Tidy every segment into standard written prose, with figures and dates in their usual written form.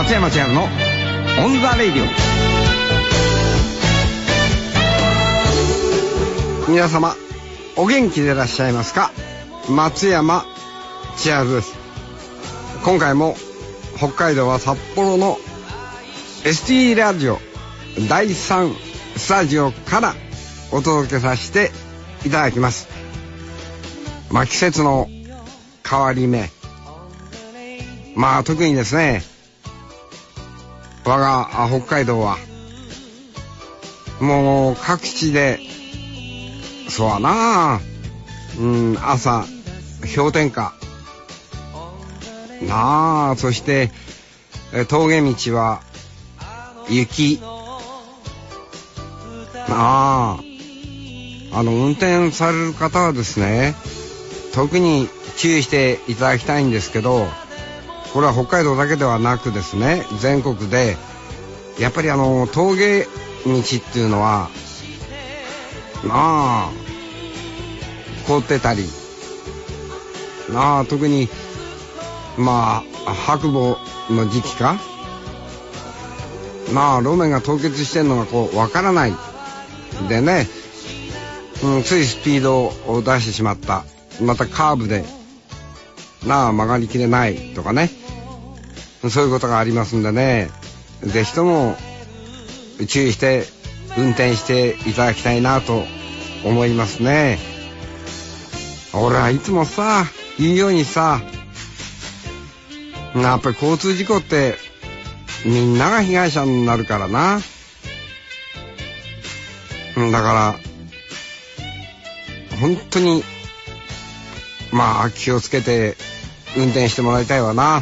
松山千春のオンザレイディオ。皆様お元気でいらっしゃいますか。松山千春です。今回も北海道は札幌の ST ラジオ第3スタジオからお届けさせていただきます。季節の変わり目、特にですね、我が北海道はもう各地でそうだな、朝氷点下なあ、そして峠道は雪なあ。運転される方はですね、特に注意していただきたいんですけど、これは北海道だけではなくですね、全国でやっぱり峠道っていうのは凍ってたり特に白馬の時期か路面が凍結してんのがわからないでね、ついスピードを出してしまった、またカーブで曲がりきれないとかね、そういうことがありますんでね、ぜひとも注意して運転していただきたいなと思いますね。俺はいつも言うようにやっぱり交通事故ってみんなが被害者になるからな。だから本当に気をつけて運転してもらいたいわな。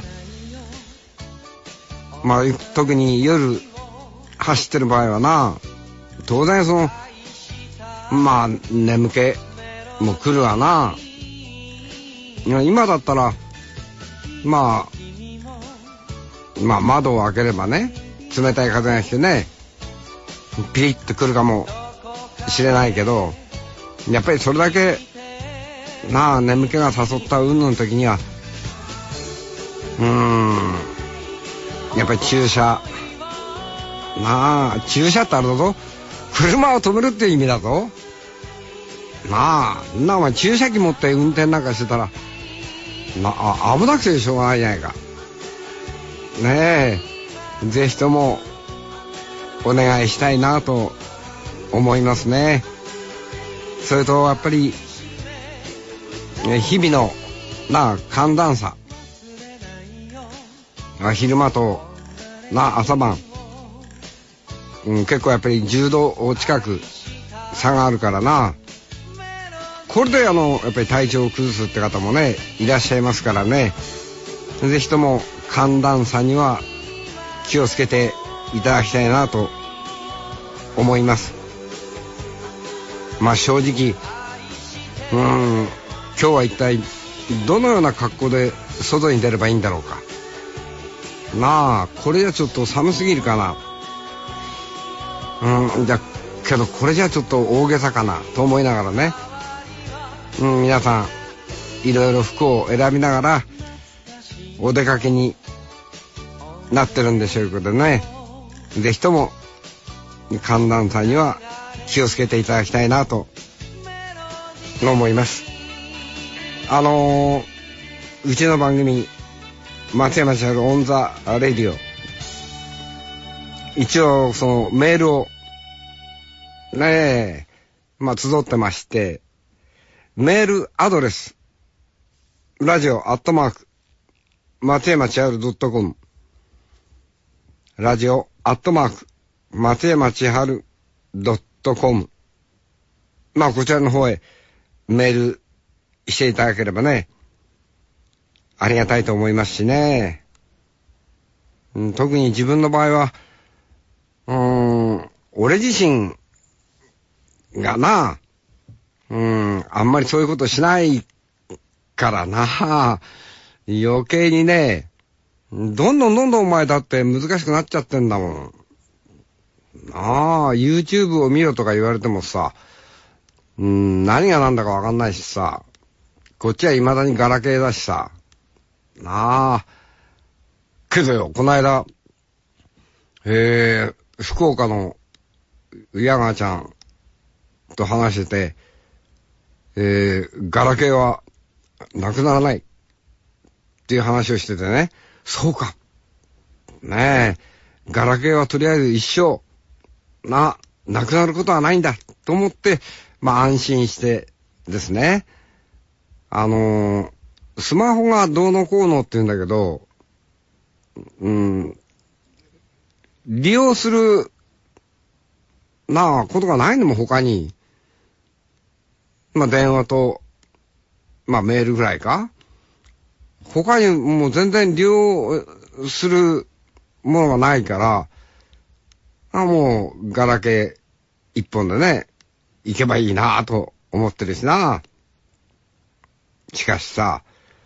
特に夜走ってる場合はな、当然眠気も来るわな。今だったら窓を開ければね、冷たい風が来てね、ピリッと来るかもしれないけど、やっぱりそれだけ眠気が誘った云々の時にはやっぱり駐車ってあれだぞ、車を止めるっていう意味だぞ。お前駐車機持って運転なんかしてたら危なくてしょうがないじゃないかねえ。ぜひともお願いしたいなと思いますね。それとやっぱり日々の寒暖差、昼間と朝晩、結構やっぱり10度近く差があるからな。これでやっぱり体調を崩すって方もねいらっしゃいますからね、ぜひとも寒暖差には気をつけていただきたいなと思います。正直今日は一体どのような格好で外に出ればいいんだろうかこれじゃちょっと寒すぎるかな、けどこれじゃちょっと大げさかなと思いながらね、皆さんいろいろ服を選びながらお出かけになってるんでしょうけどね、ぜひとも寒暖差には気をつけていただきたいなと思います。うちの番組松山千春オンザレディオ、一応そのメールをね集ってまして、メールアドレスラジオ@松山千春.com、 ラジオ松山千春.com、 こちらの方へメールしていただければねありがたいと思いますしね、特に自分の場合は俺自身があんまりそういうことしないから余計にね、どんどんお前だって難しくなっちゃってんだもんYouTube を見ろとか言われても何が何だかわかんないしこっちは未だにガラケーだしけどよ、この間福岡の矢川ちゃんと話してて、ガラケーはなくならないっていう話をしててね、そうか。ねえ、ガラケーはとりあえず一生、なくなることはないんだと思って、安心してですね。スマホがどうのこうのって言うんだけど、利用する、ことがないのも他に、電話と、メールぐらいか。他にもう全然利用するものがないから、もうガラケー一本でね、行けばいいなぁと思ってるしな。しかしさ、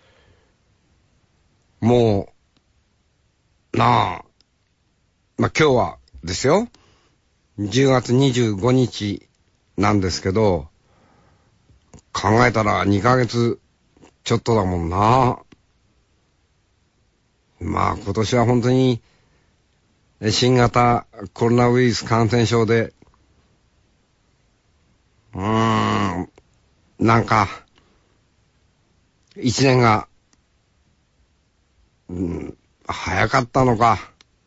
もう、今日はですよ、10月25日なんですけど、考えたら2ヶ月ちょっとだもんな。今年は本当に新型コロナウイルス感染症で、一年が、早かったのか、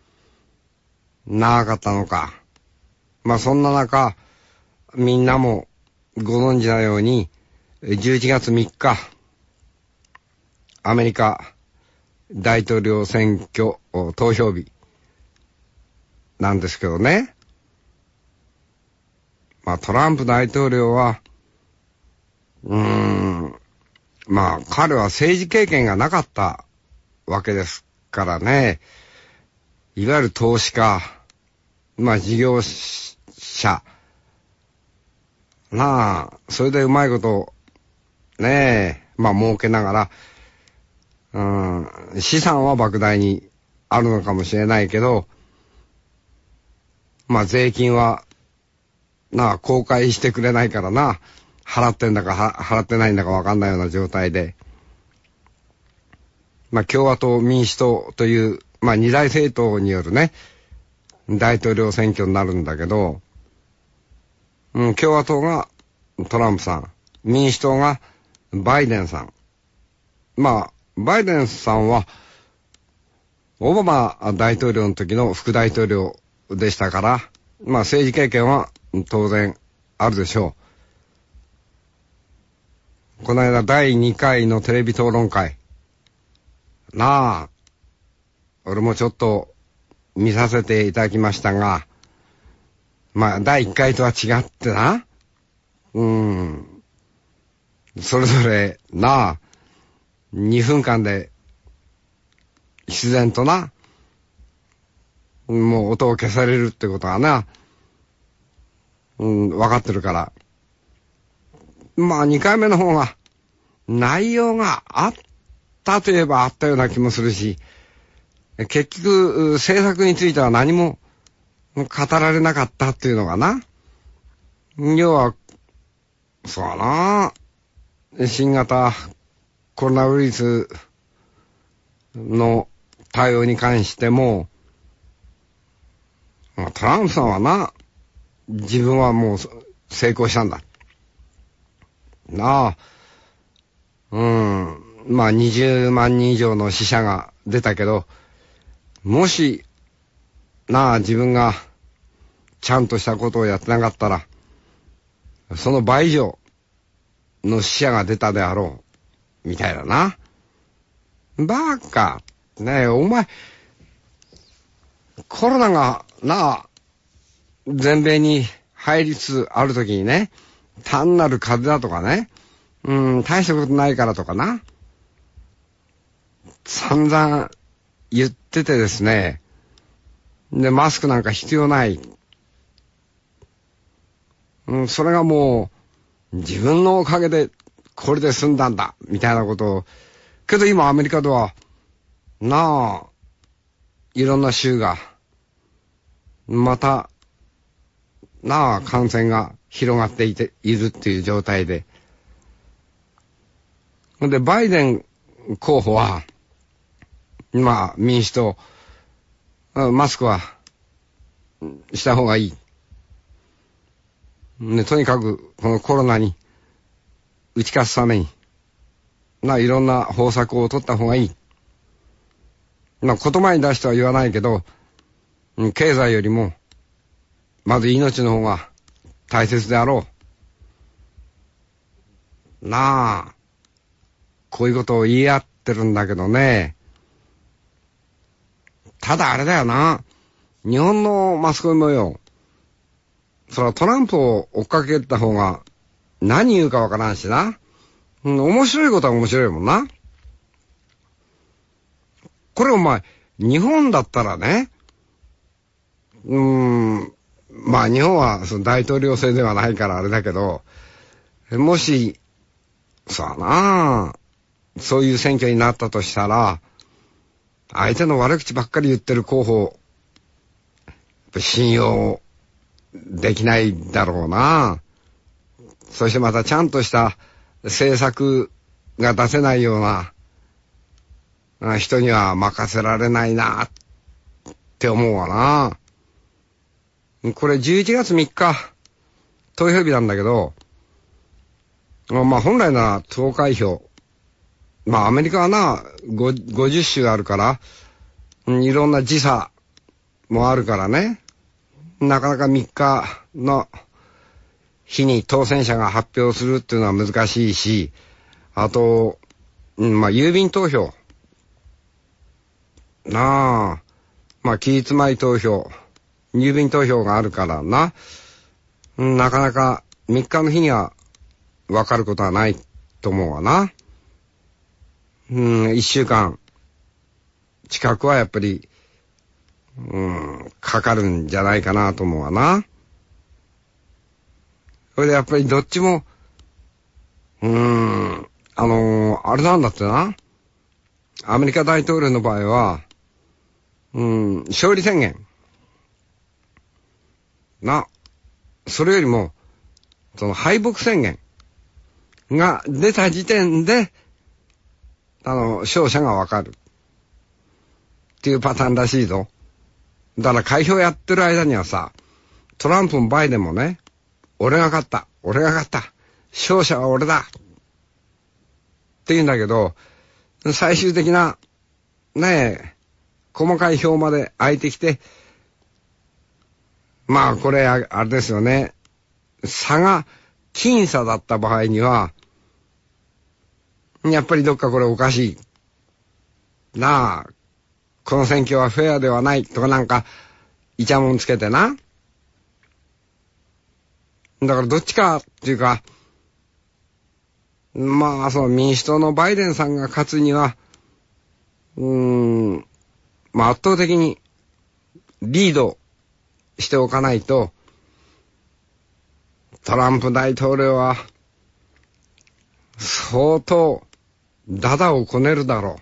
長かったのか。そんな中、みんなもご存知のように、11月3日、アメリカ大統領選挙投票日なんですけどね。トランプ大統領は、彼は政治経験がなかったわけですからね。いわゆる投資家、事業者、それでうまいこと、儲けながら、資産は莫大にあるのかもしれないけど、税金は、公開してくれないからな、払ってんだか払ってないんだかわかんないような状態で、共和党、民主党という、二大政党によるね、大統領選挙になるんだけど、共和党がトランプさん、民主党がバイデンさん。バイデンさんは、オバマ大統領の時の副大統領でしたから、政治経験は当然あるでしょう。この間第2回のテレビ討論会。俺もちょっと見させていただきましたが、第1回とは違ってな。それぞれ2分間で自然ともう音を消されるってことは分かってるから。2回目の方が内容があったといえばあったような気もするし、結局政策については何も語られなかったっていうのが要は、そうだな、新型コロナウイルスの対応に関しても、トランプさんは自分はもう成功したんだ。20万人以上の死者が出たけど、もし、自分がちゃんとしたことをやってなかったら、その倍以上の死者が出たであろう、みたいだな。バカ。お前、コロナが全米に入りつつあるときにね、単なる風邪だとかね、大したことないからとか散々言っててですね、で、マスクなんか必要ない。それがもう、自分のおかげでこれで済んだんだ、みたいなことを、けど今アメリカでは、いろんな州が、また、感染が広がっているっていう状態で。で、バイデン候補は、民主党、マスクはした方がいい。ね、とにかく、このコロナに打ち勝つために、いろんな方策を取った方がいい。言葉に出しては言わないけど、経済よりも、まず命の方が大切であろう。こういうことを言い合ってるんだけどね。ただあれだよな。日本のマスコミもよ、そらトランプを追っかけた方が何言うかわからんしな。面白いことは面白いもんな。これお前、日本だったらね、日本はその大統領制ではないからあれだけど、もし、そういう選挙になったとしたら、相手の悪口ばっかり言ってる候補、信用できないだろうな。そしてまたちゃんとした政策が出せないような人には任せられないなって思うわな。これ11月3日投票日なんだけど、本来なら投開票、アメリカは50州あるから、いろんな時差もあるからね、なかなか3日の日に当選者が発表するっていうのは難しいし、あと、郵便投票。期日前投票、郵便投票があるからな。なかなか3日の日には分かることはないと思うわな。1週間近くはやっぱり、かかるんじゃないかなと思うわな。それでやっぱりどっちも、あれなんだってな。アメリカ大統領の場合は、勝利宣言。それよりも、その敗北宣言が出た時点で、勝者がわかる。っていうパターンらしいぞ。だから開票やってる間にはさ、トランプもバイデンもね、俺が勝った。勝者は俺だ。って言うんだけど、最終的な、細かい票まで空いてきて、これ、あれですよね。差が僅差だった場合には、やっぱりどっかこれおかしい。この選挙はフェアではないとかイチャモンつけてな。だからどっちかっていうか、その民主党のバイデンさんが勝つには、圧倒的にリードしておかないと、トランプ大統領は相当ダダをこねるだろ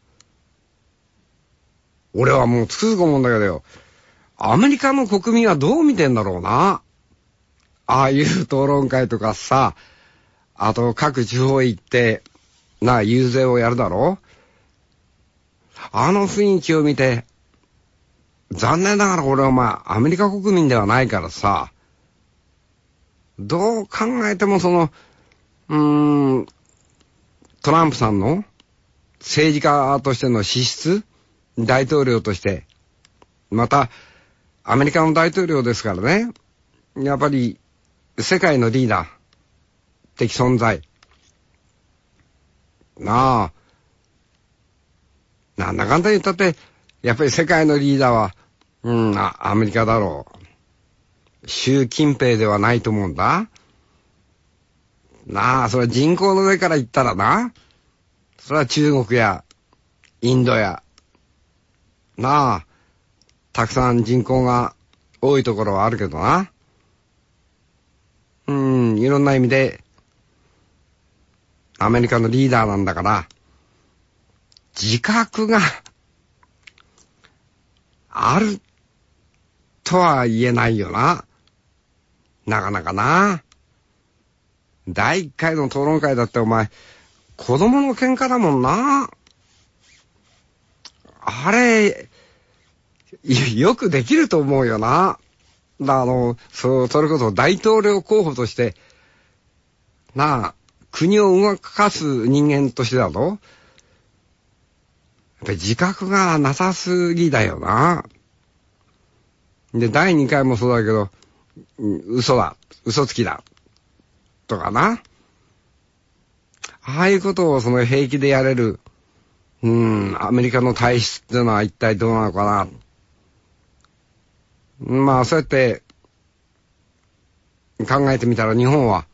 う。俺はもうつくづく思うんだけどよ、アメリカの国民はどう見てんだろうな。ああいう討論会とかさ、あと各地方行って遊説をやるだろう。あの雰囲気を見て、残念ながら俺はアメリカ国民ではないからさ、どう考えてもトランプさんの政治家としての資質、大統領として、またアメリカの大統領ですからね、やっぱり世界のリーダー的存在。なんだかんだ言ったって、やっぱり世界のリーダーは、アメリカだろう。習近平ではないと思うんだ。それは人口の上から言ったらな。それは中国やインドや、たくさん人口が多いところはあるけどな。いろんな意味で、アメリカのリーダーなんだから、自覚があるとは言えないよな。なかなかな。第1回の討論会だってお前、子供の喧嘩だもんな。あれ、よくできると思うよな。 それこそ大統領候補として、国を動かす人間としてだと、やっぱり自覚がなさすぎだよな。で、第2回もそうだけど、嘘つきだ。とかな。ああいうことを平気でやれる、アメリカの体質っていうのは一体どうなのかな。そうやって考えてみたら日本は、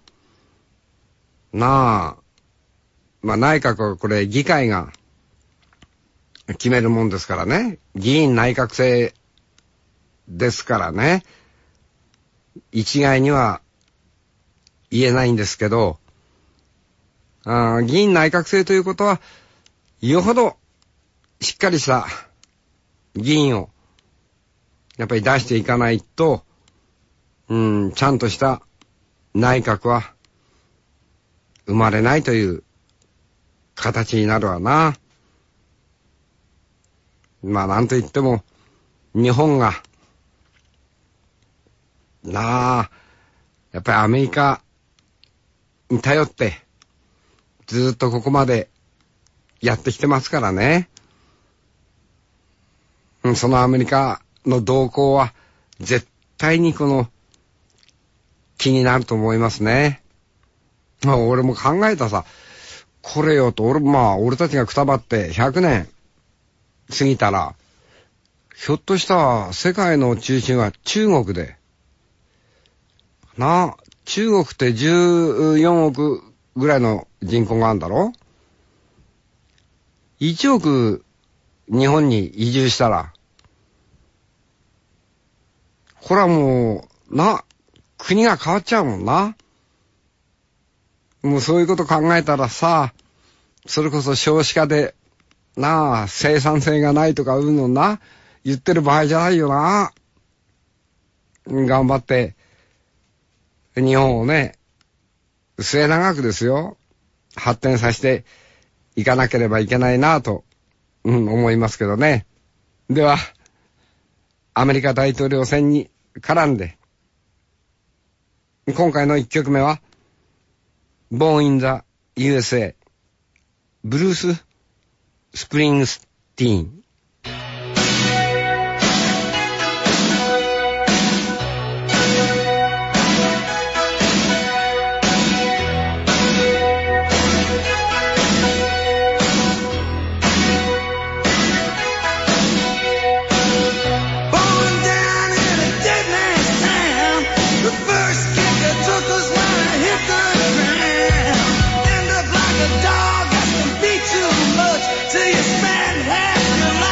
内閣はこれ議会が決めるもんですからね。議員内閣制ですからね。一概には言えないんですけど、議員内閣制ということは、よほどしっかりした議員をやっぱり出していかないと、ちゃんとした内閣は生まれないという形になるわな。なんといっても日本がやっぱりアメリカに頼ってずっとここまでやってきてますからね。そのアメリカの動向は絶対に気になると思いますね。俺も考えたさ、これよと、俺たちがくたばって100年過ぎたら、ひょっとしたら世界の中心は中国で、中国って14億ぐらいの人口があるんだろ？ 1 億日本に移住したら、これはもう、国が変わっちゃうもんな。もうそういうこと考えたらさ、それこそ少子化で、生産性がないとかいうの言ってる場合じゃないよな。頑張って、日本をね、末永くですよ、発展させていかなければいけないなと、思いますけどね。では、アメリカ大統領選に絡んで、今回の1曲目は、Born in the USA、ブルース・スプリングスティーン。 Dog, got to be too much till you spend half your life.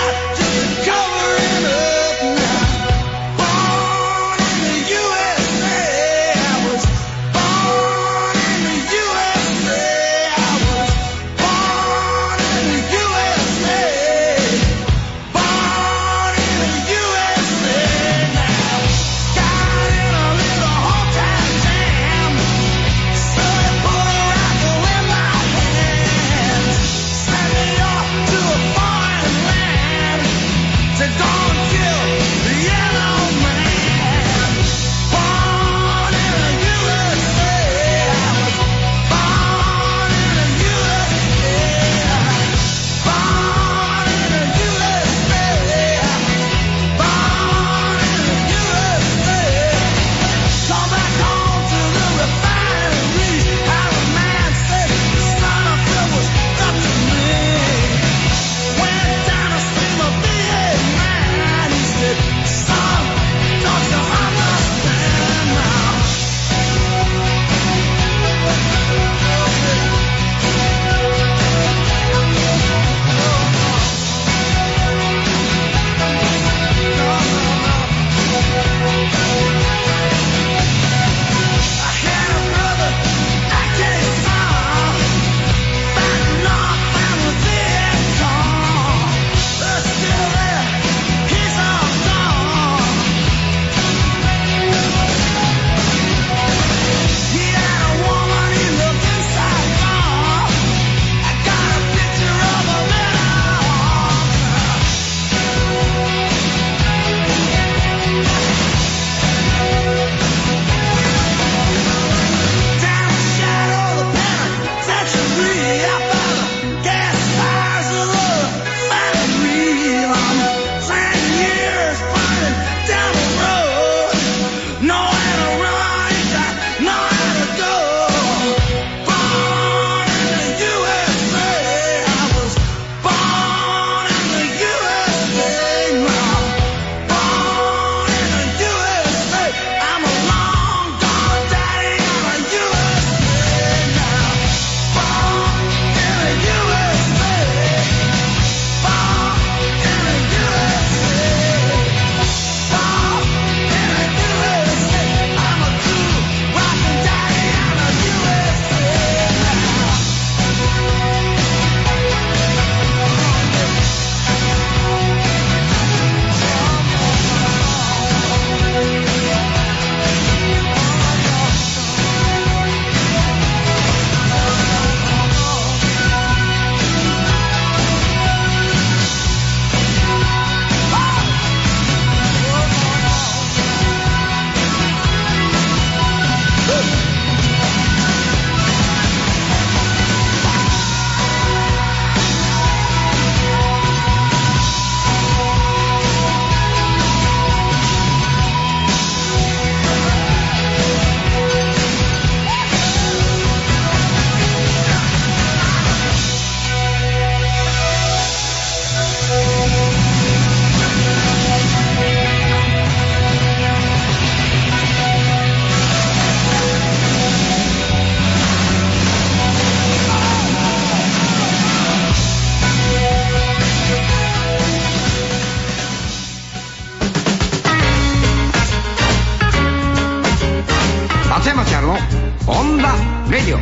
春のオンダレディオ。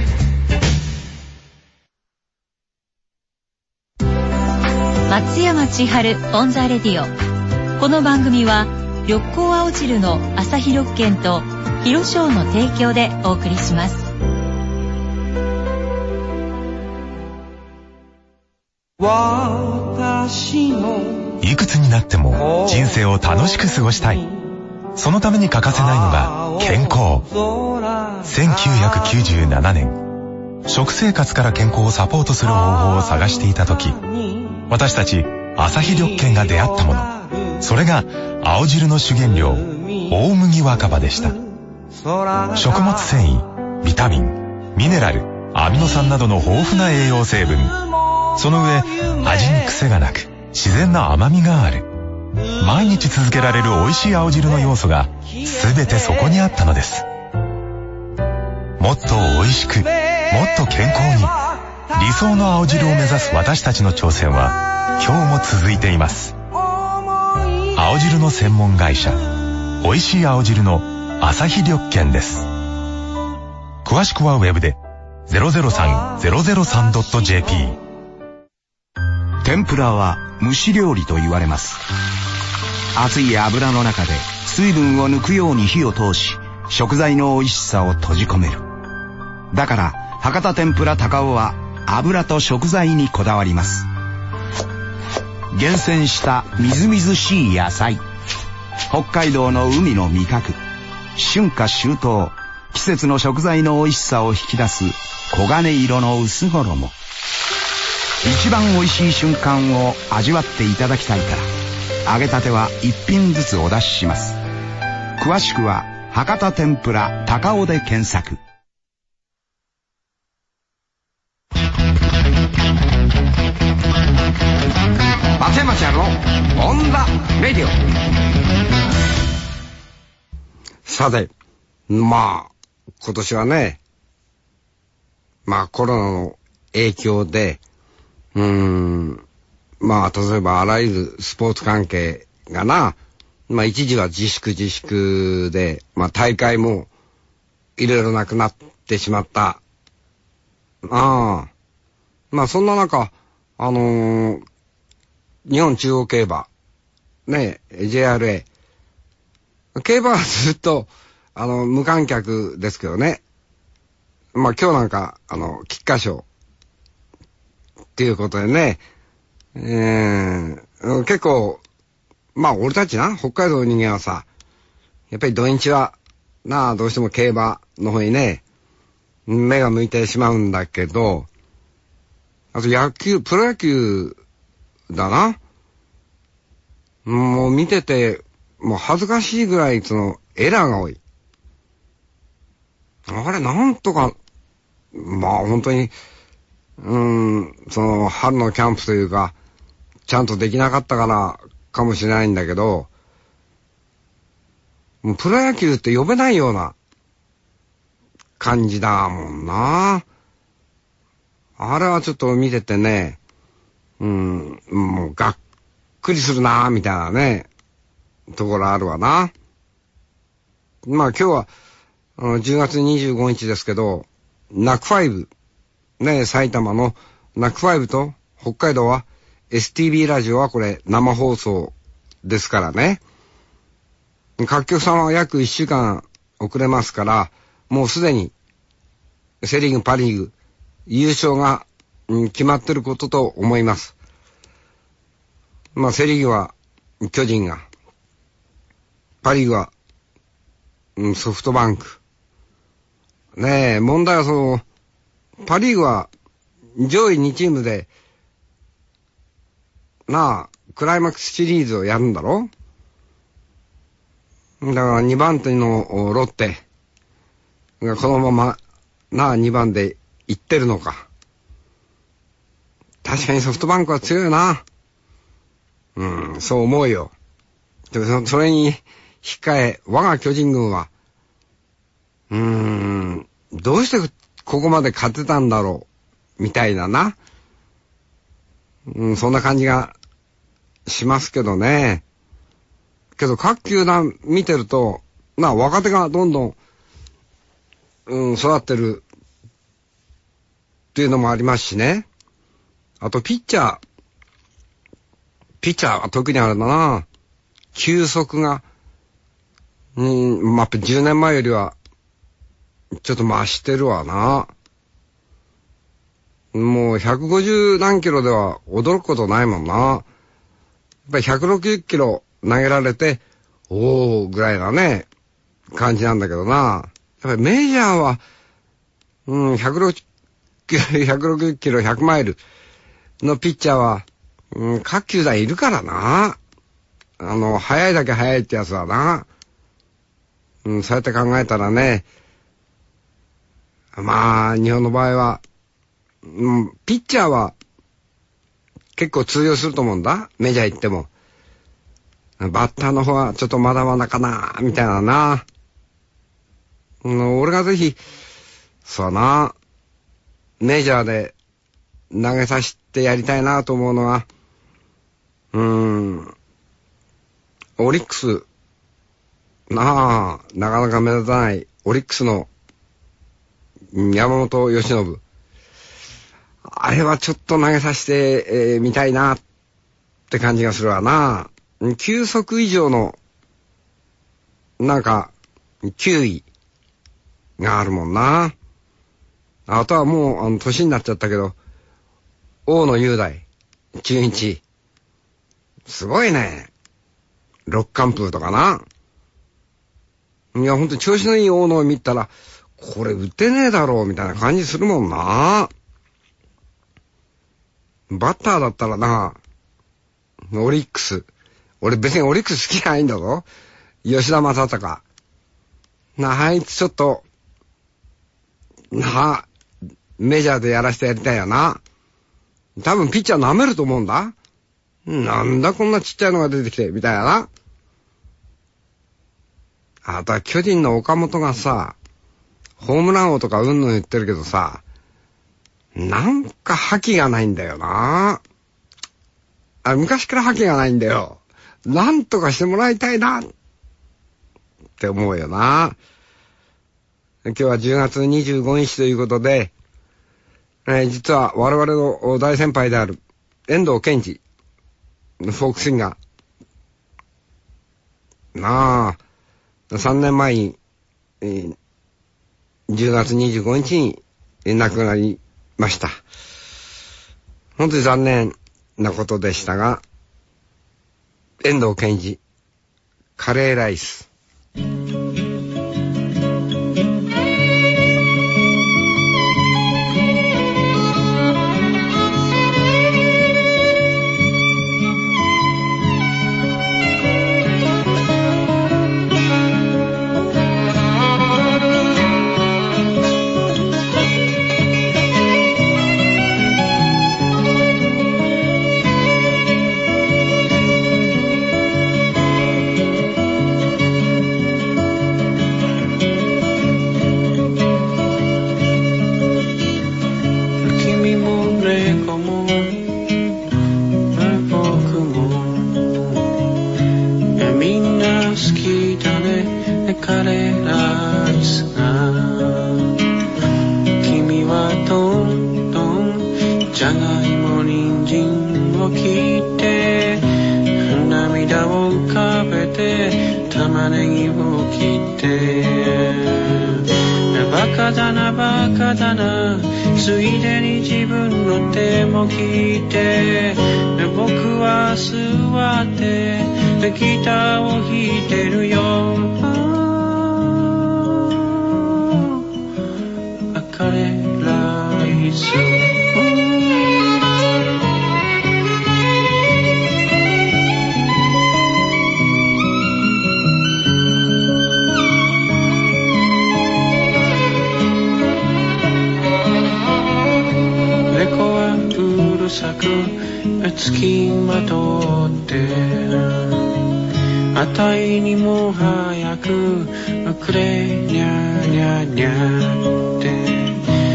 松山千春オンザレディオ。この番組は緑光青汁の朝日緑券と広商の提供でお送りします。 いくつになっても人生を楽しく過ごしたい。そのために欠かせないのが健康。1997年、食生活から健康をサポートする方法を探していた時、私たち朝日緑券が出会ったもの、それが青汁の主原料、大麦若葉でした。食物繊維、ビタミン、ミネラル、アミノ酸などの豊富な栄養成分、その上味に癖がなく自然な甘みがある。毎日続けられる美味しい青汁の要素が全てそこにあったのです。もっと美味しく、もっと健康に、理想の青汁を目指す私たちの挑戦は今日も続いています。青汁の専門会社、美味しい青汁の朝日緑券です。詳しくはウェブで 003-003.jp。 天ぷらは蒸し料理と言われます。熱い油の中で水分を抜くように火を通し、食材の美味しさを閉じ込める。だから博多天ぷら高尾は油と食材にこだわります。厳選したみずみずしい野菜、北海道の海の味覚、春夏秋冬、季節の食材の美味しさを引き出す黄金色の薄衣。一番美味しい瞬間を味わっていただきたいから、揚げたては一品ずつお出しします。詳しくは博多天ぷら高尾で検索。 松山千春のオンダレディオ。さて、今年はね、コロナの影響で例えばあらゆるスポーツ関係がな、一時は自粛で、大会もいろいろなくなってしまった。そんな中、日本中央競馬、JRA。競馬はずっと、無観客ですけどね。今日なんか、菊花賞っていうことでね、結構、俺たちな、北海道の人間はさ、やっぱり土日は、どうしても競馬の方にね、目が向いてしまうんだけど、あとプロ野球だな。もう見てて、もう恥ずかしいぐらいエラーが多い。あれ、なんとか、本当に、春のキャンプというか、ちゃんとできなかったからかもしれないんだけど、もうプロ野球って呼べないような感じだもんな。あれはちょっと見ててね、もうがっくりするなみたいなね、ところあるわな。今日は10月25日ですけど、ナックファイブ、埼玉のナックファイブと北海道は STB ラジオはこれ生放送ですからね。各局さんは約1週間遅れますから、もうすでにセリーグ、パリーグ、優勝が、決まってることと思います。セリーグは巨人が、パリーグは、ソフトバンク。問題はパリーグは上位2チームで、クライマックスシリーズをやるんだろ？だから2番手のロッテがこのまま2番で行ってるのか。確かにソフトバンクは強いな。そう思うよ。でもそれに引っ換え、我が巨人軍は、どうしてここまで勝てたんだろう、みたいなな。そんな感じがしますけどね。けど各球団見てると、若手がどんどん、 育ってるっていうのもありますしね。あとピッチャーは特にあれだな。球速が、10年前よりは、ちょっと増してるわな。もう150何キロでは驚くことないもんな。やっぱり160キロ投げられて、おーぐらいなね、感じなんだけどな。やっぱりメジャーは、160キロ、100マイルのピッチャーは、各球団いるからな。速いだけ速いってやつはな。そうやって考えたらね、まあ、日本の場合は、ピッチャーは結構通用すると思うんだ。メジャー行っても。バッターの方はちょっとまだまだかな、みたいなな。俺がぜひ、そうな、メジャーで投げさせてやりたいなと思うのは、オリックス、なかなか目立たないオリックスの山本由伸。あれはちょっと投げさせてみたいなって感じがするわな。球速以上の、球威があるもんな。あとはもう、年になっちゃったけど、大野雄大、中日。すごいね。六冠風とかな。いや、ほんと調子のいい大野を見たら、これ打てねえだろう、みたいな感じするもんな。バッターだったらな、オリックス。俺別にオリックス好きじゃないんだぞ。吉田正尚。あいつちょっと、メジャーでやらせてやりたいよな。多分ピッチャー舐めると思うんだ。なんだこんなちっちゃいのが出てきて、みたいな。あとは巨人の岡本がさ、ホームラン王とか言ってるけどさ、なんか覇気がないんだよな。昔から覇気がないんだよ。なんとかしてもらいたいなって思うよな。今日は10月25日ということで、実は我々の大先輩である遠藤健二、フォークシンガー。3年前に、10月25日に亡くなりました。本当に残念なことでしたが、遠藤健二、カレーライス。 ついでに自分の手も聞いて、僕は座ってギターを弾いてるよ。カレーライス。つきまとってあたいにも早くくれにゃにゃにゃって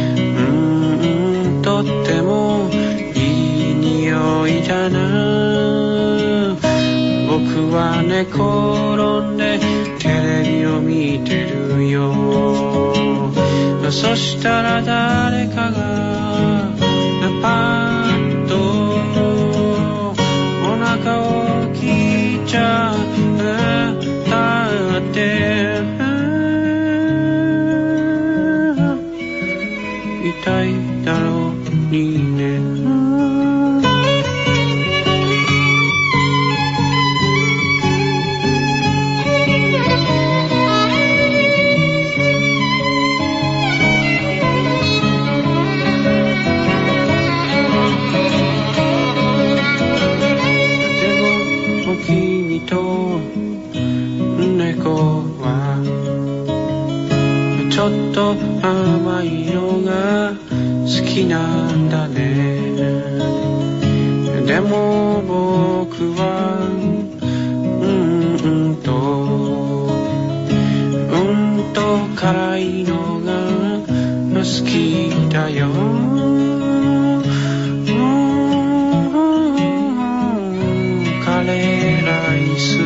とってもいい匂いだな。僕は寝転んでテレビを見てるよ。 そしたら誰かがパッとお腹を切っちゃったって痛いだろうにね。ちょっと甘いのが好きなんだね。でも僕は辛いのが好きだよ。カレーライス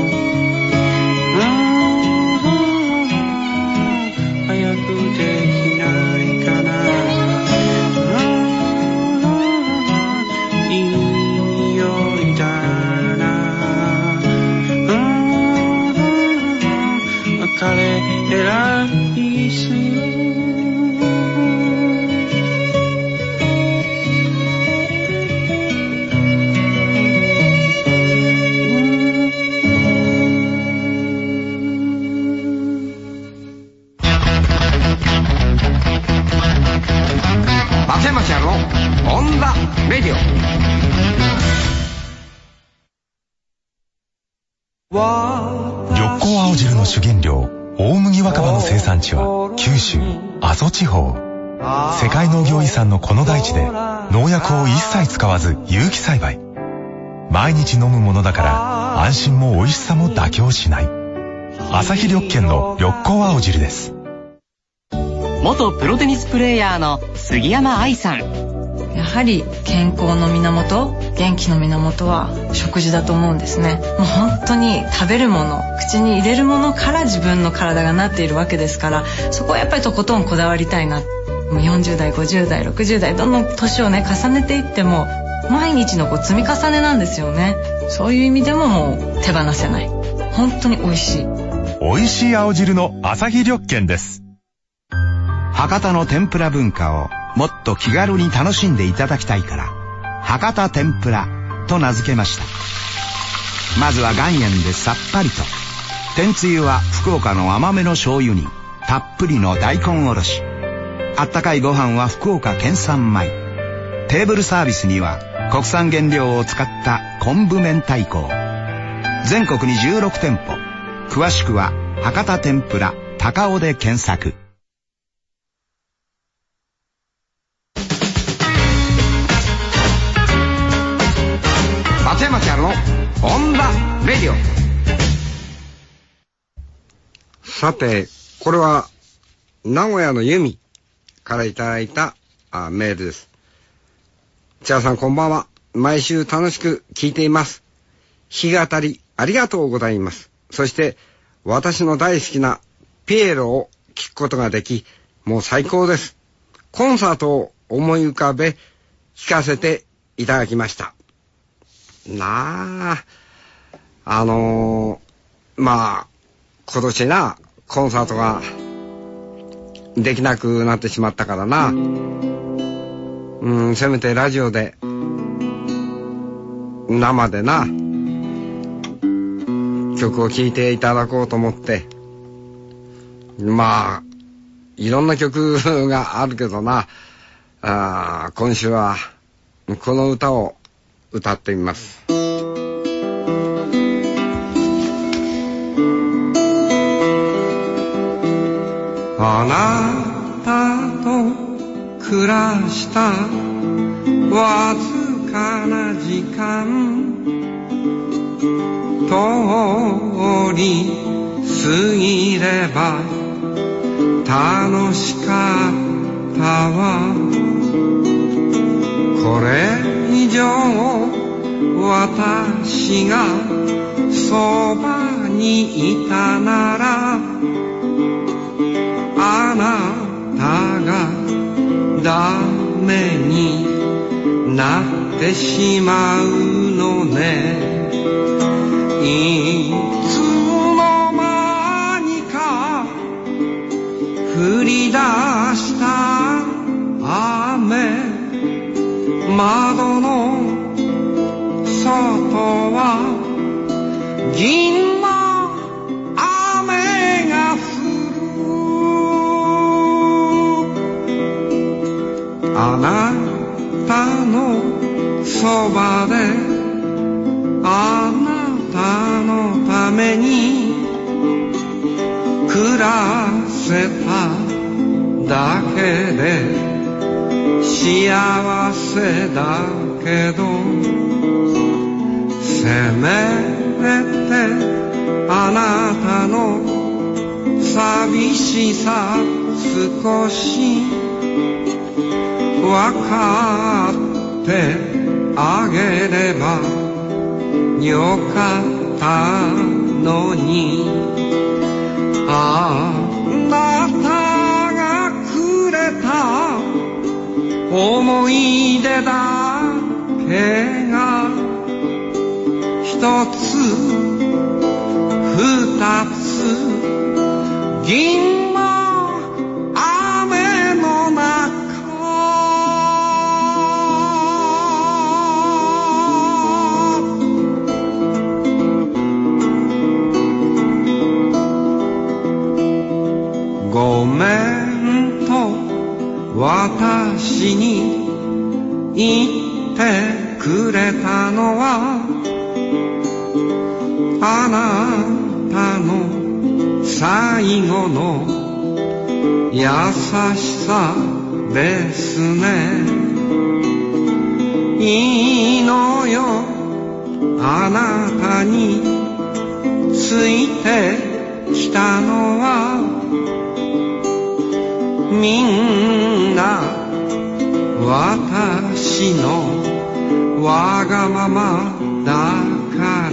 緑光青汁の主原料大麦若葉の生産地は九州阿蘇地方。世界農業遺産のこの大地で農薬を一切使わず有機栽培。毎日飲むものだから安心も美味しさも妥協しない。朝日緑健の緑光青汁です。 元プロテニスプレーヤーの杉山愛さん。 やはり健康の源、元気の源は食事だと思うんですね。もう本当に食べるもの、口に入れるものから自分の体がなっているわけですから、そこはやっぱりとことんこだわりたいな。もう40代、50代、60代どんどん年をね重ねていっても毎日の積み重ねなんですよね。そういう意味でももう手放せない。本当に美味しい。 美味しい青汁の朝日緑健です。 博多の天ぷら文化をもっと気軽に楽しんでいただきたいから博多天ぷらと名付けました。まずは岩塩でさっぱりと。天つゆは福岡の甘めの醤油にたっぷりの大根おろし。あったかいご飯は福岡県産米。テーブルサービスには国産原料を使った昆布明太子。全国に16店舗。詳しくは博多天ぷら高尾で検索。 松山千春のオンダレディオ。さて、これは名古屋の由美からいただいたメールです。千春さんこんばんは。毎週楽しく聞いています。弾き語りありがとうございます。そして私の大好きなピエロを聴くことができ、もう最高です。コンサートを思い浮かべ聴かせていただきました。まあ今年なコンサートができなくなってしまったからな、せめてラジオで生でな曲を聴いていただこうと思って、まあいろんな曲があるけどな、今週はこの歌を歌ってみます。あなたと暮らしたわずかな時間、通り過ぎれば楽しかったわ。これ以上私がそばにいたなら、あなたてしまうのね。いつの間にか降り出した雨、窓の外は銀の雨が降る。あなたのそばであなたのために暮らせただけで幸せだけど、せめてあなたの寂しさ少しわかってあげればよかったのに。あなたがくれた思い出だけが一つ二つ銀の雨の中。ごめんと私に言ってくれたのはあなたの最後の優しさですね。いいのよ、あなたについてきたのはみんな私のわがままだから。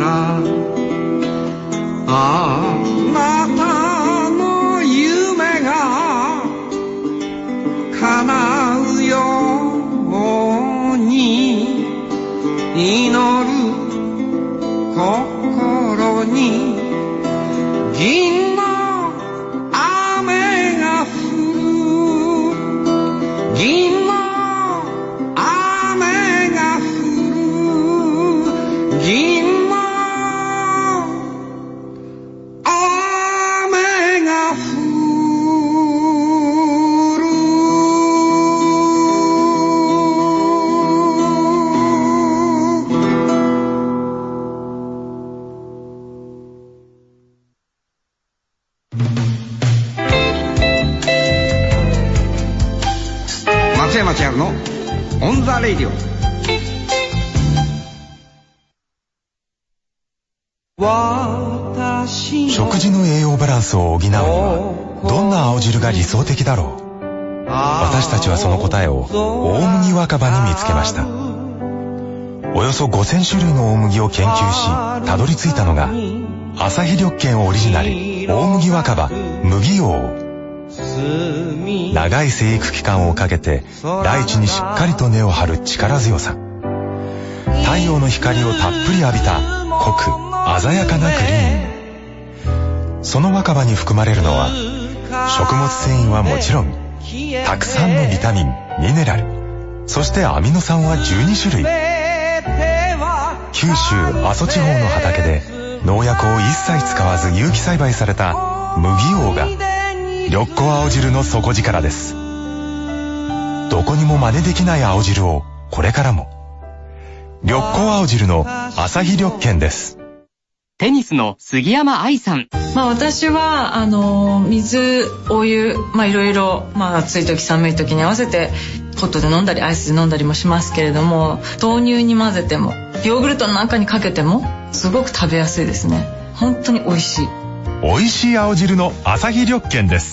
あなたの夢が叶うように祈る心に銀の雨が降る。銀の雨が降る。銀の雨が降る。松山千春のオンザレイディオ。 食事の栄養バランスを補うにはどんな青汁が理想的だろう。私たちはその答えを大麦若葉に見つけました。およそ5000種類の大麦を研究したどり着いたのが朝日緑健オリジナル大麦若葉麦王。長い生育期間をかけて大地にしっかりと根を張る力強さ、太陽の光をたっぷり浴びた濃く鮮やかなグリーン。その若葉に含まれるのは食物繊維はもちろんたくさんのビタミン、ミネラル、そしてアミノ酸は12種類。九州阿蘇地方の畑で農薬を一切使わず有機栽培された麦王が緑子青汁の底力です。どこにも真似できない青汁をこれからも。緑子青汁の朝日緑健です。 テニスの杉山愛さん。 私は水、お湯、いろいろ暑い時寒い時に合わせてホットで飲んだりアイスで飲んだりもしますけれども、豆乳に混ぜてもヨーグルトの中にかけてもすごく食べやすいですね。本当に美味しい。 美味しい青汁の朝日緑健です。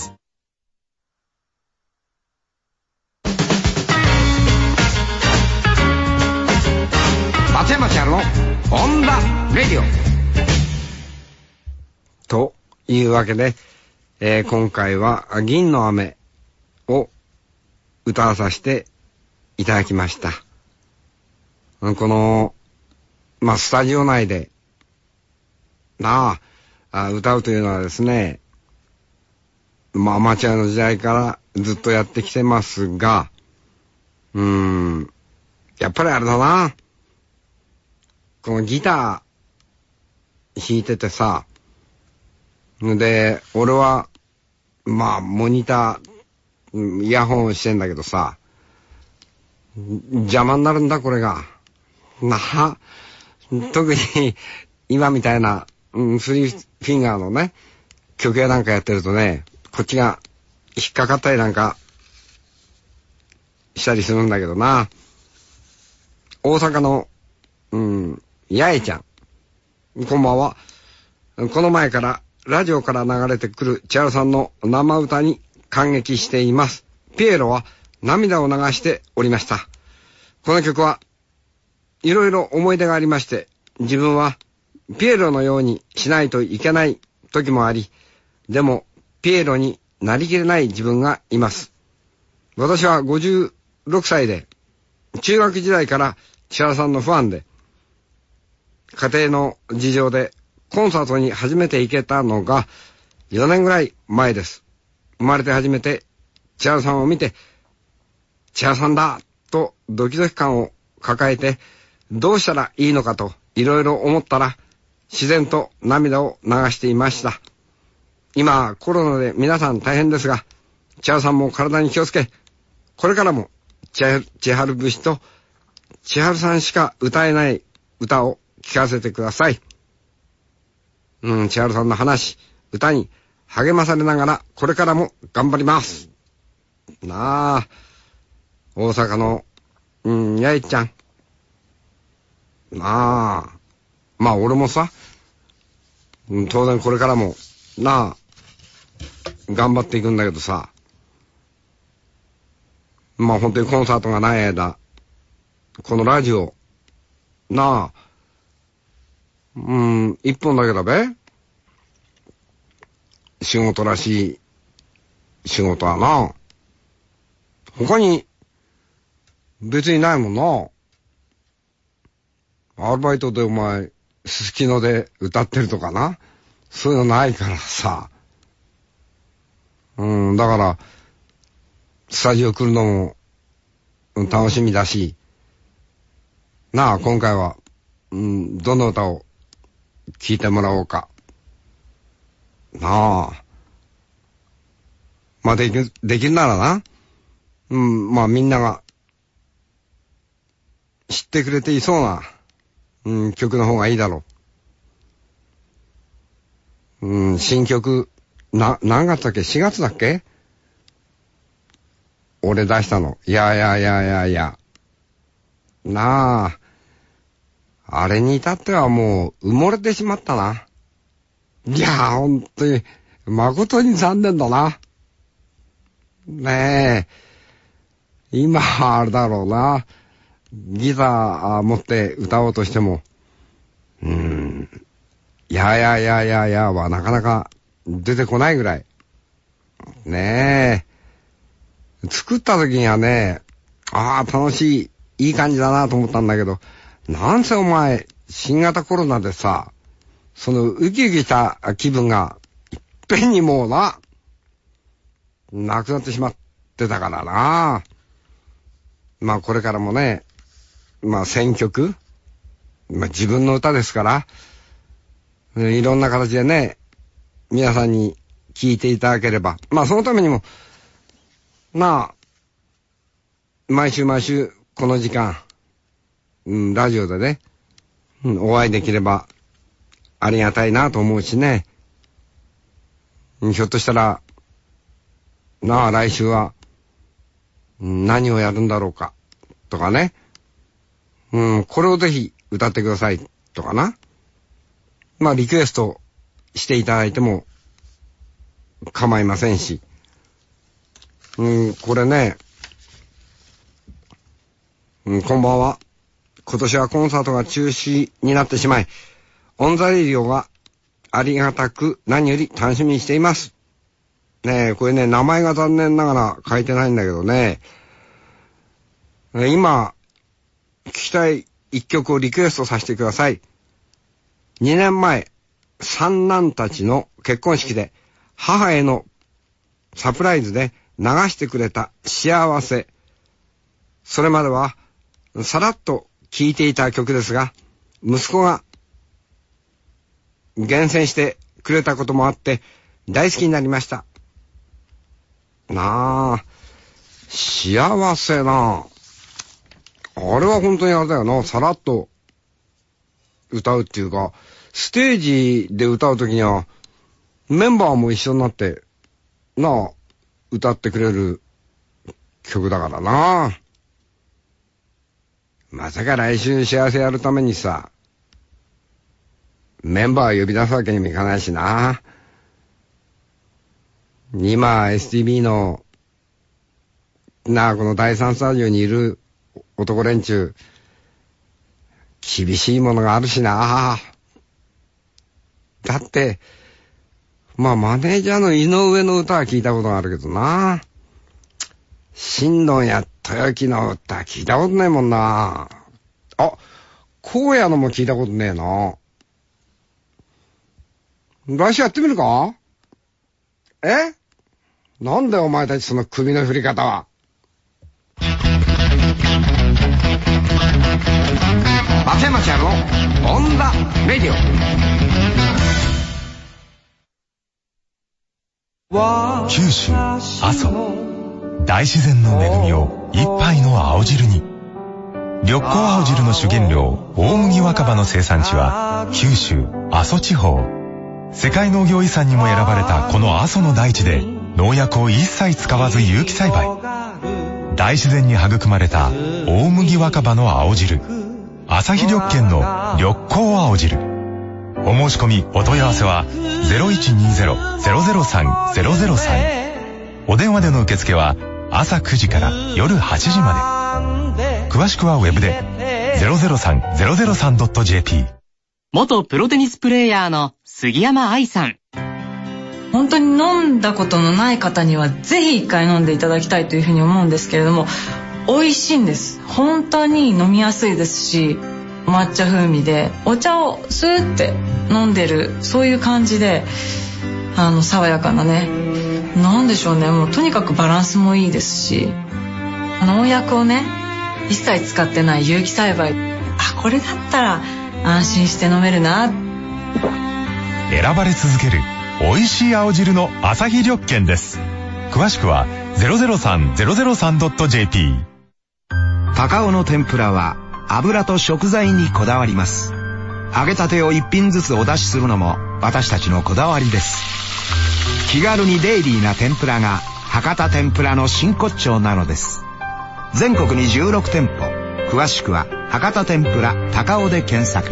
松山千春のオンザレディオというわけで、今回は銀の雨を歌わさせていただきました。 この、スタジオ内で、歌うというのはですね、アマチュアの時代からずっとやってきてますが、やっぱりあれだな。このギター弾いててさ、で、俺は、モニター、イヤホンしてんだけどさ、邪魔になるんだ、これが。特に、今みたいな、スリーフィンガーのね、曲やなんかやってるとね、こっちが引っかかったりなんか、したりするんだけどな。大阪の、八重ちゃん。こんばんは。この前から、ラジオから流れてくる千春さんの生歌に感激しています。ピエロは涙を流しておりました。この曲はいろいろ思い出がありまして、自分はピエロのようにしないといけない時もあり、でもピエロになりきれない自分がいます。私は56歳で、中学時代から千原さんのファンで、家庭の事情でコンサートに初めて行けたのが4年ぐらい前です。生まれて初めて千原さんを見て、千原さんだとドキドキ感を抱えて、どうしたらいいのかといろいろ思ったら、自然と涙を流していました。今コロナで皆さん大変ですが、千原さんも体に気をつけ、これからも千春節と千春さんしか歌えない歌を聴かせてください。千春さんの話、歌に励まされながらこれからも頑張ります。大阪の八重ちゃん。俺もさ、当然これからも頑張っていくんだけどさ、本当にコンサートがない間、このラジオ一本だけだべ。仕事らしい仕事はな、他に別にないもんな。アルバイトでお前すすきので歌ってるとかな、そういうのないからさ。だからスタジオ来るのも楽しみだし今回はどの歌を聴いてもらおうかできるならな、みんなが知ってくれていそうな曲の方がいいだろう。新曲何月だっけ、4月だっけ、俺出したの。いやあれに至ってはもう埋もれてしまったな。いや本当に誠に残念だな。ねえ、今あれだろうな、ギター持って歌おうとしてもいやはなかなか出てこないぐらいねえ。作った時にはね、楽しい、いい感じだなと思ったんだけど、なんせお前新型コロナでさ、そのウキウキした気分がいっぺんにもうなくなってしまってたからな。これからもね、選曲、自分の歌ですから、いろんな形でね、皆さんに聴いていただければ、そのためにも毎週この時間、ラジオでね、お会いできればありがたいなと思うしね。ひょっとしたら来週は何をやるんだろうかとかね、これをぜひ歌ってくださいとかな、リクエストしていただいても構いませんし、これね、こんばんは。今年はコンサートが中止になってしまい、オンザレディオがありがたく何より楽しみにしています。ねえ、これね、名前が残念ながら書いてないんだけどね、今聞きたい一曲をリクエストさせてください。2年前、三男たちの結婚式で母へのサプライズで流してくれた幸せ。それまではさらっと聴いていた曲ですが、息子が厳選してくれたこともあって大好きになりました。なあ、幸せな。あれは本当にあれだよな、さらっと歌うっていうか、ステージで歌うときにはメンバーも一緒になってなあ歌ってくれる曲だからな。まさか来週幸せやるためにさ、メンバー呼び出すわけにもいかないしな。今 STB のなあ、この第三スタジオにいる男連中、厳しいものがあるしな。だってまあマネージャーの井上の歌は聞いたことがあるけどな、新藤や豊木の歌聞いたことないもんな。あ、荒野のも聞いたことねえな。来週やってみるか？なんだよお前たちその首の振り方は。松山千春のオンザレディオ。九州阿蘇、大自然の恵みを一杯の青汁に。緑光青汁の主原料大麦若葉の生産地は九州阿蘇地方。世界農業遺産にも選ばれたこの阿蘇の大地で農薬を一切使わず有機栽培。大自然に育まれた大麦若葉の青汁、朝日緑見の緑光青汁。お申し込みお問い合わせは 0120-003-003。 お電話での受付は朝9時から夜8時まで。詳しくはウェブで 003-003.jp。 元プロテニスプレーヤーの杉山愛さん。 本当に飲んだことのない方にはぜひ一回飲んでいただきたいというふうに思うんですけれども、美味しいんです。本当に飲みやすいですし、抹茶風味でお茶をスーって飲んでる、そういう感じで爽やかなね、なんでしょうね、もうとにかくバランスもいいですし、農薬をね一切使ってない有機栽培、これだったら安心して飲めるな。 選ばれ続ける美味しい青汁の朝日緑見です。詳しくは 003-003.jp。 高尾の天ぷらは油と食材にこだわります。揚げたてを一品ずつお出しするのも私たちのこだわりです。気軽にデイリーな天ぷらが博多天ぷらの真骨頂なのです。全国に16店舗。詳しくは博多天ぷら高尾で検索。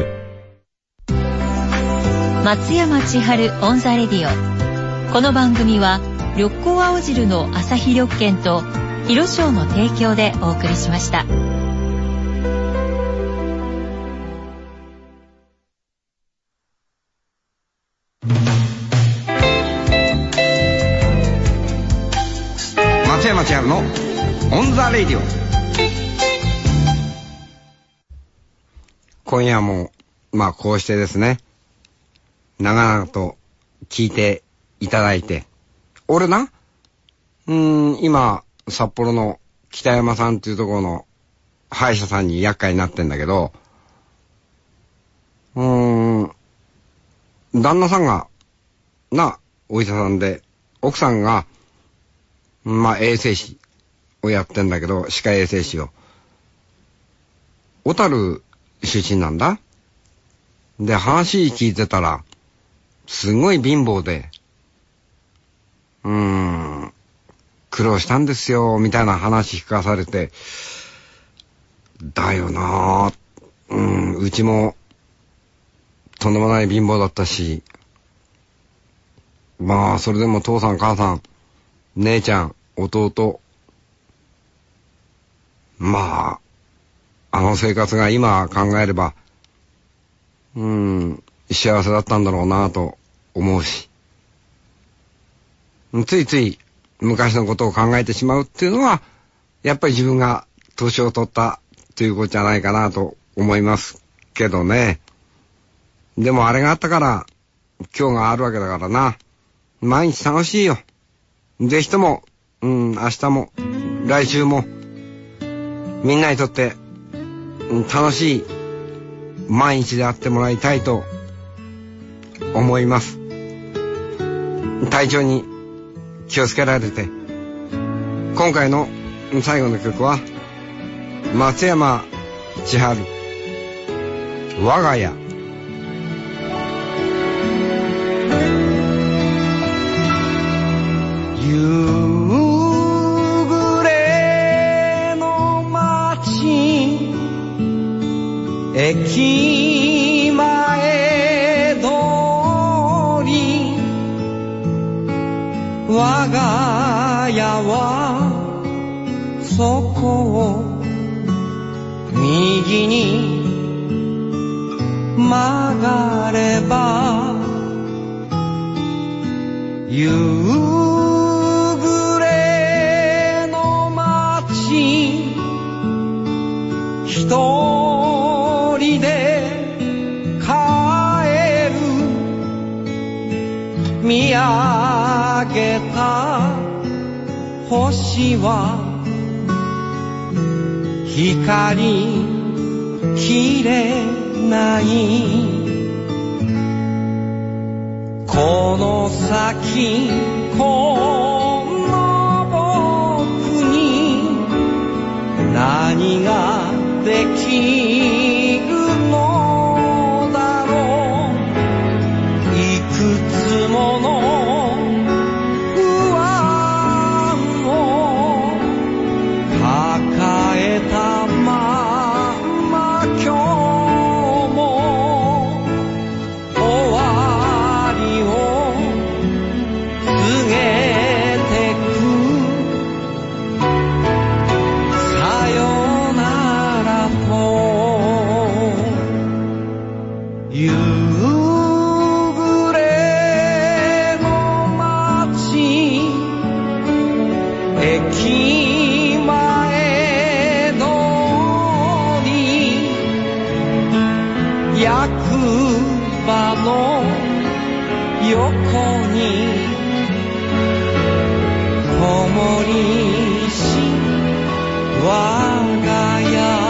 松山千春オンザレディオ。この番組は緑光青汁の朝日緑見と広商の提供でお送りしました。 松山千春のオンザレディオ。今夜もこうしてですね、長々と聞いていただいて、俺な、今札幌の北山さんっていうところの歯医者さんに厄介になってんだけど、旦那さんがお医者さんで、奥さんが衛生士をやってんだけど、歯科衛生士を小樽出身なんだ。で、話聞いてたらすごい貧乏で、苦労したんですよみたいな話聞かされて、だよなぁ、うちもとんでもない貧乏だったし、それでも父さん母さん姉ちゃん弟、あの生活が今考えれば幸せだったんだろうなと思うし、ついつい昔のことを考えてしまうっていうのはやっぱり自分が年を取ったということじゃないかなと思いますけどね。でもあれがあったから今日があるわけだからな。毎日楽しいよ。ぜひとも、明日も来週もみんなにとって、楽しい毎日であってもらいたいと思います。体調に気をつけられて、今回の最後の曲は松山千春、我が家。 夕暮れの街、駅前通り、我が家はそこを右に曲がれば、夕暮れの街、一人で帰る、見上げた星は光きれない、この先この僕に何ができるのだろう。いくつもの不安を抱えたまま今日も終わりを告げてく。さよならと夕暮れの街、駅前通り、役場の横にこもりし我が家。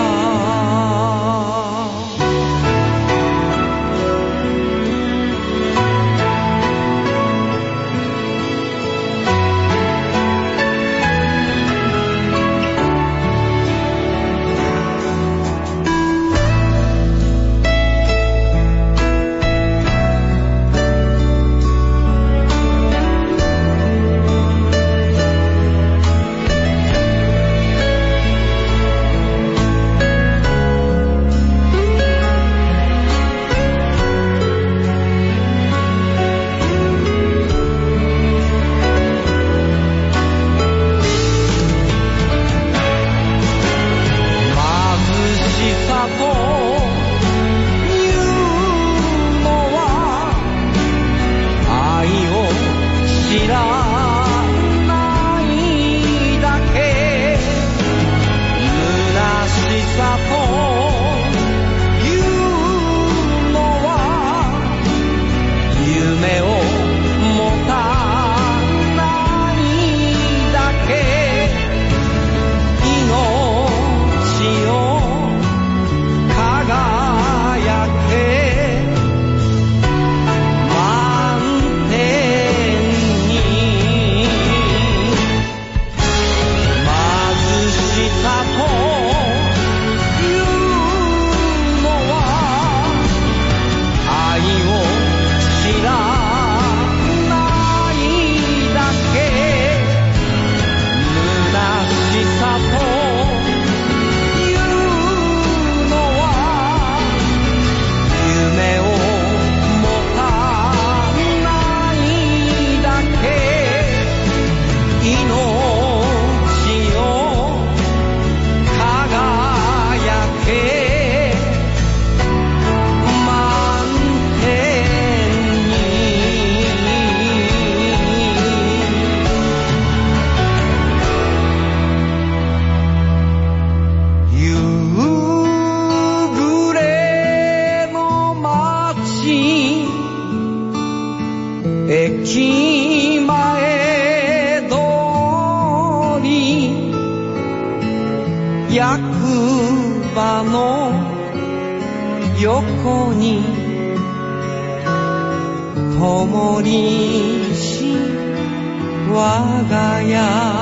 役場の横に灯りし我が家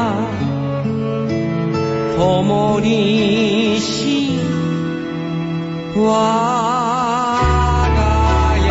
灯りし我が家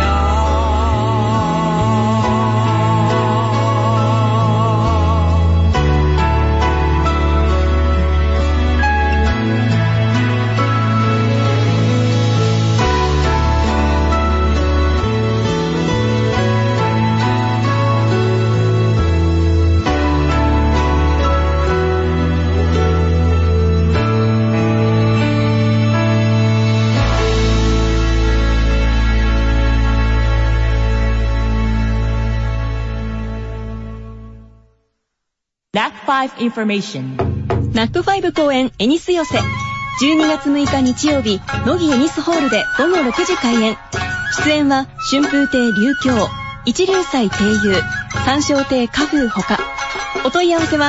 NAC5 Information。 NAC5 公演エニス寄せ。12月6日日曜日、乃木エニスホールで午後6時開演。出演は春風亭琉京、一龍斎亭遊、三笑亭花風ほか。お問い合わせは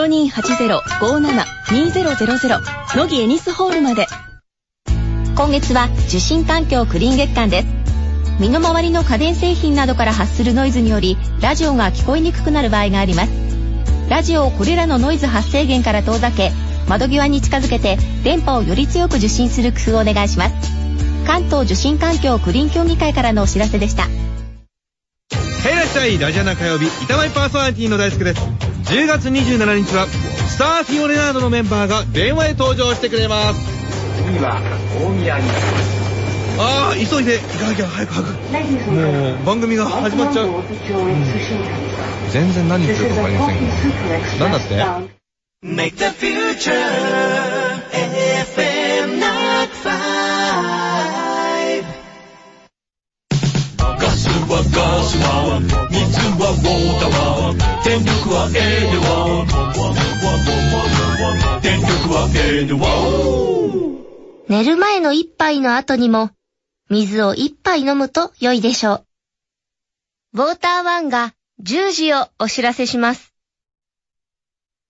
0280-57-2000 乃木エニスホールまで。 今月は受信環境クリーン月間です。身の回りの家電製品などから発するノイズによりラジオが聞こえにくくなる場合があります。ラジオをこれらのノイズ発生源から遠ざけ、窓際に近づけて電波をより強く受信する工夫をお願いします。関東受信環境クリーン協議会からのお知らせでした。 いらっしゃい、ラジアナ火曜日板前パーソナリティの大輔です。10月27日はスターフィオレナードのメンバーが電話へ登場してくれます。次は大宮に急いで行かなきゃ、早く。もう番組が始まっちゃう。全然何言ってるか分かりませんけど、なんだって？ Make the future FM NAC5。 ガスはガスは水はウォーターは電力はエネは電力はエネは。 寝る前の一杯の後にも水を一杯飲むと良いでしょう。ウォーターワンが10時をお知らせします。